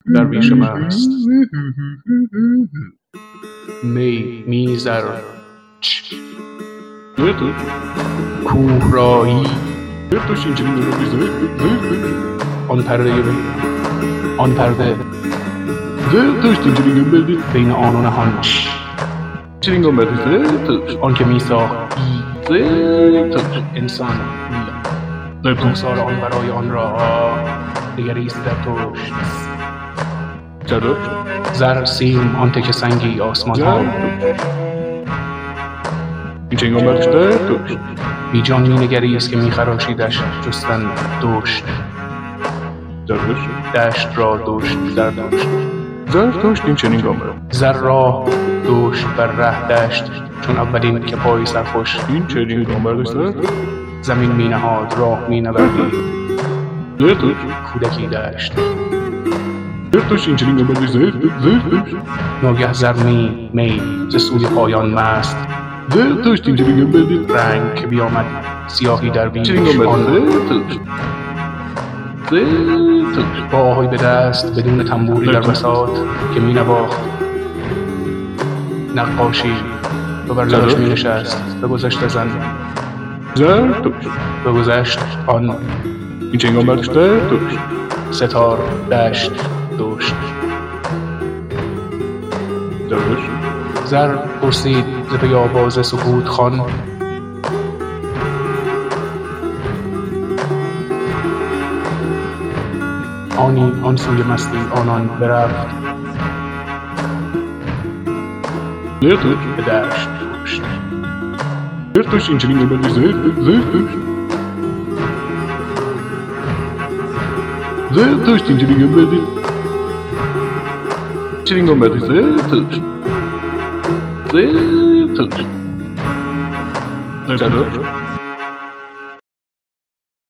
درویش مست می میزر کوهرایی آن پرده آن پرده بین آن و نهان آن که می ساخت انسان سال آن برای آن را دگریست در تو زر سیم آن تک سنگی آسمان ها بی جان می نگریست که می خراشیدش جستن دوشت دشت را دوشت در دوشت زر راه دوشت بر ره دشت چون اولین که پای سرخوش زمین می نهاد راه می نوردی کودکی دشت ناگه زر می ز سوی پایان مست رنگ که بیامد سیاهی در بیش با آهی به دست بدون تنبوری در بساط که می نواخت نقاشی و بر لبش می نشست بگذشت زن بگذشت آن ستار دشت دوشت زر پرسید ز بیاباز سکوت خوان آنی آن سوی مستی آنان برفت به دشت دوشت